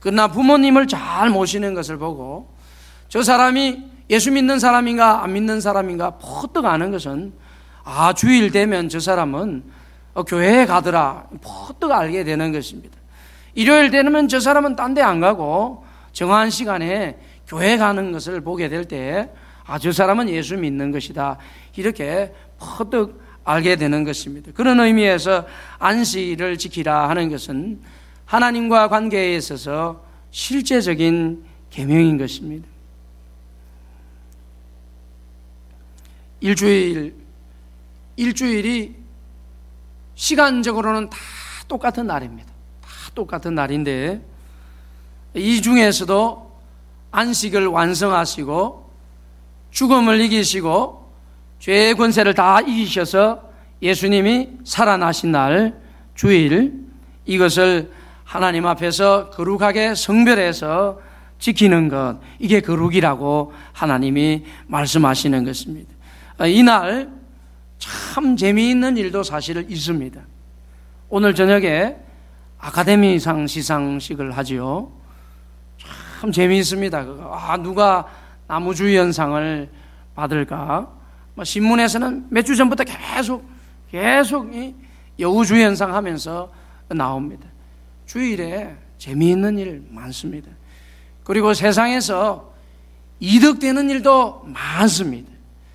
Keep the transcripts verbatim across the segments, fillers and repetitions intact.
그러나 부모님을 잘 모시는 것을 보고 저 사람이 예수 믿는 사람인가 안 믿는 사람인가 퍼뜩 아는 것은 아, 주일 되면 저 사람은 교회에 가더라 퍼뜩 알게 되는 것입니다. 일요일 되면 저 사람은 딴 데 안 가고 정한 시간에 교회 가는 것을 보게 될 때 아, 저 사람은 예수 믿는 것이다 이렇게 퍼뜩 알게 되는 것입니다. 그런 의미에서 안식일을 지키라 하는 것은 하나님과 관계에 있어서 실제적인 계명인 것입니다. 일주일, 일주일이 시간적으로는 다 똑같은 날입니다. 다 똑같은 날인데 이 중에서도 안식을 완성하시고 죽음을 이기시고 죄의 권세를 다 이기셔서 예수님이 살아나신 날 주일, 이것을 하나님 앞에서 거룩하게 성별해서 지키는 것, 이게 거룩이라고 하나님이 말씀하시는 것입니다. 이날 참 재미있는 일도 사실 있습니다. 오늘 저녁에 아카데미상 시상식을 하지요. 참 재미있습니다. 아, 누가 나무주연상을 받을까? 신문에서는 몇 주 전부터 계속 계속 이 여우주연상 하면서 나옵니다. 주일에 재미있는 일 많습니다. 그리고 세상에서 이득되는 일도 많습니다.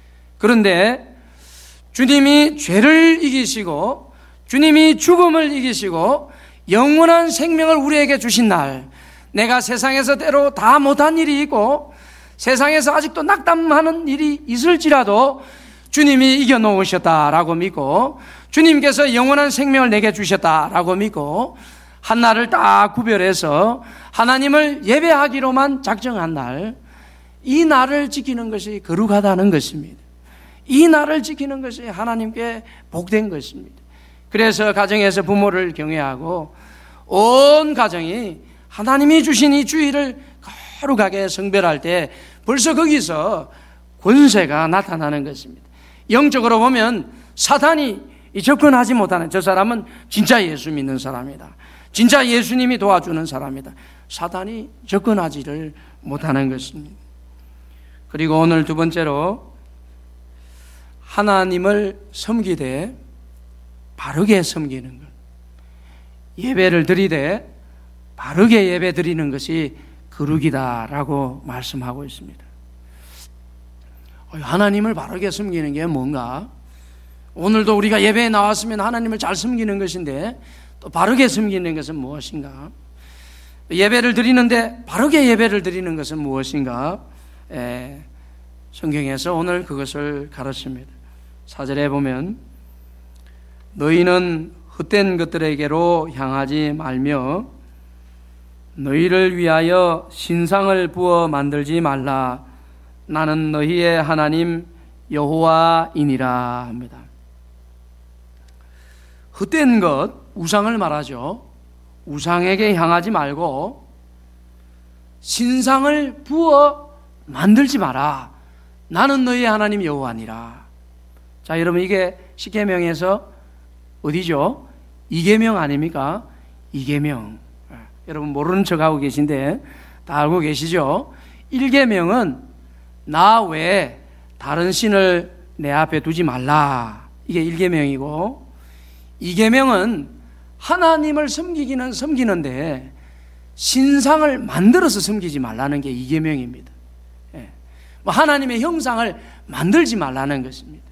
그런데 주님이 죄를 이기시고 주님이 죽음을 이기시고 영원한 생명을 우리에게 주신 날, 내가 세상에서 때로 다 못한 일이 있고 세상에서 아직도 낙담하는 일이 있을지라도 주님이 이겨놓으셨다라고 믿고 주님께서 영원한 생명을 내게 주셨다라고 믿고 한 날을 딱 구별해서 하나님을 예배하기로만 작정한 날, 이 날을 지키는 것이 거룩하다는 것입니다. 이 날을 지키는 것이 하나님께 복된 것입니다. 그래서 가정에서 부모를 경외하고 온 가정이 하나님이 주신 이 주일을 거룩하게 성별할 때 벌써 거기서 권세가 나타나는 것입니다. 영적으로 보면 사탄이 접근하지 못하는, 저 사람은 진짜 예수 믿는 사람이다, 진짜 예수님이 도와주는 사람이다, 사탄이 접근하지를 못하는 것입니다. 그리고 오늘 두 번째로 하나님을 섬기되 바르게 섬기는 것, 예배를 드리되 바르게 예배 드리는 것이 거룩이다라고 말씀하고 있습니다. 하나님을 바르게 섬기는 게 뭔가? 오늘도 우리가 예배에 나왔으면 하나님을 잘 섬기는 것인데 또 바르게 섬기는 것은 무엇인가? 예배를 드리는데 바르게 예배를 드리는 것은 무엇인가? 에, 성경에서 오늘 그것을 가르칩니다. 사 절에 보면 너희는 헛된 것들에게로 향하지 말며 너희를 위하여 신상을 부어 만들지 말라. 나는 너희의 하나님 여호와이니라 합니다. 헛된 것, 우상을 말하죠. 우상에게 향하지 말고 신상을 부어 만들지 마라. 나는 너희의 하나님 여호와니라. 자, 여러분, 이게 십계명에서 어디죠? 이계명 아닙니까? 이계명. 여러분 모르는 척하고 계신데 다 알고 계시죠? 일계명은 나 외에 다른 신을 내 앞에 두지 말라. 이게 일계명이고, 이계명은 하나님을 섬기기는 섬기는데 신상을 만들어서 섬기지 말라는 게 이계명입니다. 예. 뭐 하나님의 형상을 만들지 말라는 것입니다.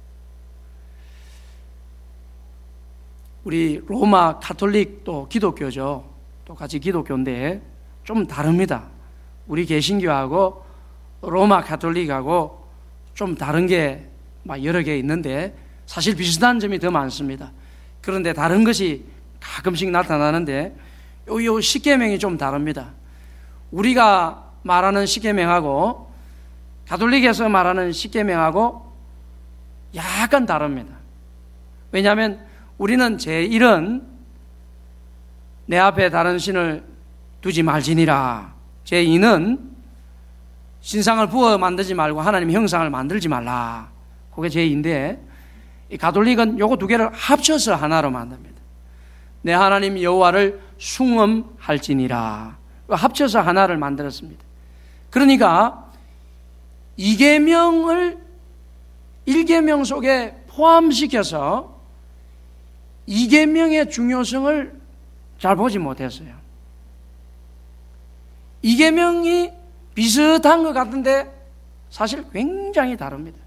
우리 로마 가톨릭도 기독교죠. 똑같이 기독교인데 좀 다릅니다. 우리 개신교하고 로마 가톨릭하고 좀 다른 게 막 여러 개 있는데 사실 비슷한 점이 더 많습니다. 그런데 다른 것이 가끔씩 나타나는데 요, 요 십계명이 좀 다릅니다. 우리가 말하는 십계명하고 가톨릭에서 말하는 십계명하고 약간 다릅니다. 왜냐하면 우리는 제일은 내 앞에 다른 신을 두지 말지니라. 제이는 신상을 부어 만들지 말고 하나님의 형상을 만들지 말라. 그게 제이인데, 이 가톨릭은 요거 두 개를 합쳐서 하나로 만듭니다. 내 하나님 여호와를 숭음할지니라. 합쳐서 하나를 만들었습니다. 그러니까 이 계명을 일 계명 속에 포함시켜서 이 계명의 중요성을 잘 보지 못했어요. 이 계명이 비슷한 것 같은데 사실 굉장히 다릅니다.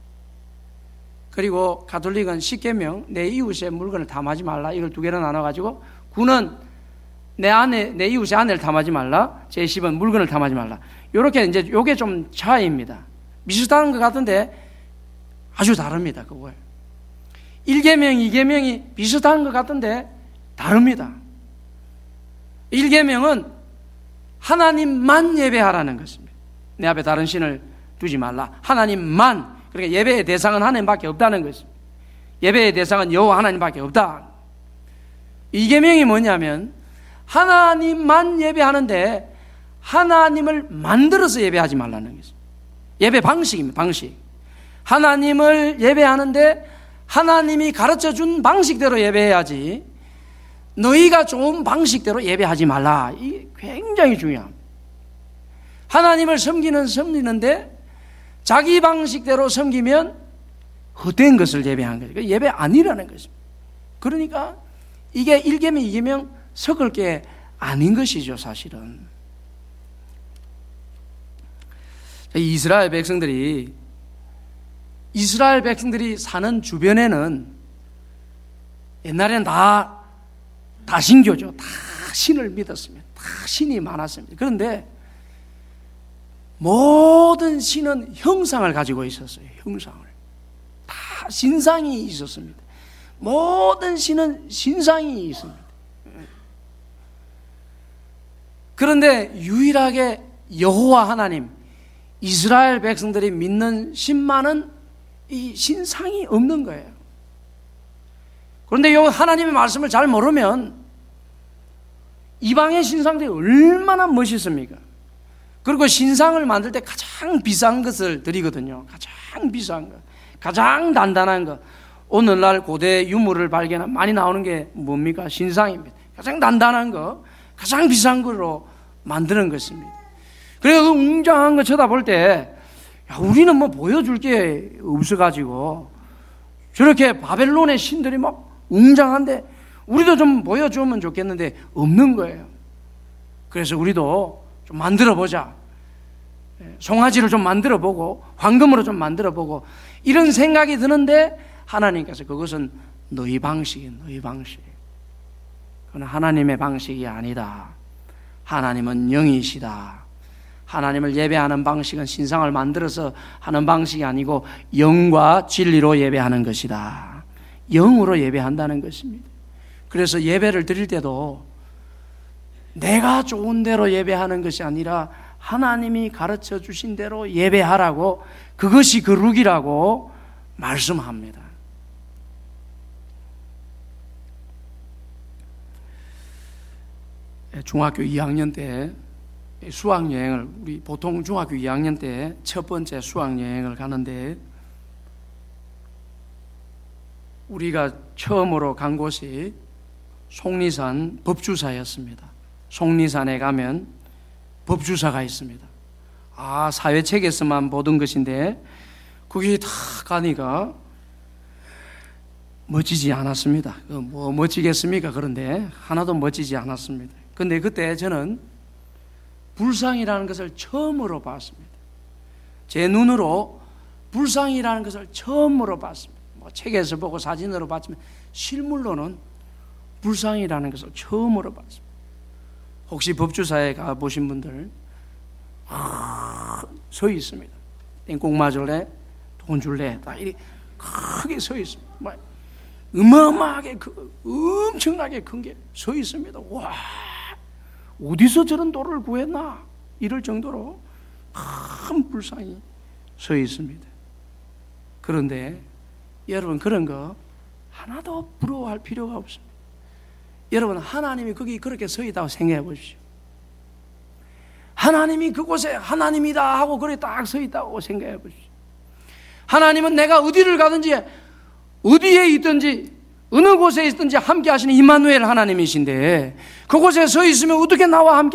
그리고 가톨릭은 십 계명, 내 이웃의 물건을 탐하지 말라, 이걸 두 개로 나눠가지고, 구는 내 아내, 내 이웃의 아내를 탐하지 말라, 제십은 물건을 탐하지 말라. 요렇게 이제 요게 좀 차이입니다. 비슷한 것 같은데 아주 다릅니다. 그거예요. 일 계명, 이 계명이 비슷한 것 같은데 다릅니다. 일 계명은 하나님만 예배하라는 것입니다. 내 앞에 다른 신을 두지 말라. 하나님만. 그러니까 예배의 대상은 하나님밖에 없다는 것입니다. 예배의 대상은 여호와 하나님밖에 없다. 이 계명이 뭐냐면 하나님만 예배하는데 하나님을 만들어서 예배하지 말라는 것입니다. 예배 방식입니다. 방식. 하나님을 예배하는데 하나님이 가르쳐준 방식대로 예배해야지 너희가 좋은 방식대로 예배하지 말라. 이게 굉장히 중요합니다. 하나님을 섬기는 섬기는데 자기 방식대로 섬기면 헛된 것을 예배하는 거죠. 예배 아니라는 것입니다. 그러니까 이게 일 계명, 이 계명 섞을 게 아닌 것이죠, 사실은. 이스라엘 백성들이 이스라엘 백성들이 사는 주변에는 옛날에는 다 다신교죠. 다 신을 믿었습니다. 다 신이 많았습니다. 그런데 모든 신은 형상을 가지고 있었어요. 형상을. 다 신상이 있었습니다. 모든 신은 신상이 있습니다. 그런데 유일하게 여호와 하나님, 이스라엘 백성들이 믿는 신만은 이 신상이 없는 거예요. 그런데 이 하나님의 말씀을 잘 모르면 이방의 신상들이 얼마나 멋있습니까? 그리고 신상을 만들 때 가장 비싼 것을 드리거든요. 가장 비싼 것, 가장 단단한 것. 오늘날 고대 유물을 발견하면 많이 나오는 게 뭡니까? 신상입니다. 가장 단단한 거, 가장 비싼 거로 만드는 것입니다. 그래서 그 웅장한 거 쳐다볼 때 야, 우리는 뭐 보여줄 게 없어가지고 저렇게 바벨론의 신들이 막 웅장한데 우리도 좀 보여주면 좋겠는데 없는 거예요. 그래서 우리도 좀 만들어보자. 송아지를 좀 만들어보고 황금으로 좀 만들어보고 이런 생각이 드는데 하나님께서 그것은 너희 방식이에요. 너희 방식. 그건 하나님의 방식이 아니다. 하나님은 영이시다. 하나님을 예배하는 방식은 신상을 만들어서 하는 방식이 아니고 영과 진리로 예배하는 것이다. 영으로 예배한다는 것입니다. 그래서 예배를 드릴 때도 내가 좋은 대로 예배하는 것이 아니라 하나님이 가르쳐 주신 대로 예배하라고, 그것이 거룩이라고 말씀합니다. 중학교 이 학년 때 수학여행을, 우리 보통 중학교 이 학년 때 첫 번째 수학여행을 가는데 우리가 처음으로 간 곳이 속리산 법주사였습니다. 속리산에 가면 법주사가 있습니다. 아, 사회책에서만 보던 것인데 거기 다 가니까 멋지지 않았습니다. 뭐 멋지겠습니까? 그런데 하나도 멋지지 않았습니다. 근데 그때 저는 불상이라는 것을 처음으로 봤습니다. 제 눈으로 불상이라는 것을 처음으로 봤습니다. 뭐 책에서 보고 사진으로 봤지만 실물로는 불상이라는 것을 처음으로 봤습니다. 혹시 법주사에 가보신 분들 서 있습니다. 땡꼭 맞을래? 돈 줄래? 다 이렇게 크게 서 있습니다. 어마어마하게 그 엄청나게 큰 게 서 있습니다. 와, 어디서 저런 돌을 구했나? 이럴 정도로 큰 불상이 서 있습니다. 그런데 여러분, 그런 거 하나도 부러워할 필요가 없습니다. 여러분, 하나님이 거기 그렇게 서 있다고 생각해 보십시오. 하나님이 그곳에 하나님이다 하고 그렇게 딱 서 있다고 생각해 보십시오. 하나님은 내가 어디를 가든지 어디에 있든지 어느 곳에 있든지 함께 하시는 임마누엘 하나님이신데 그곳에 서 있으면 어떻게 나와 함께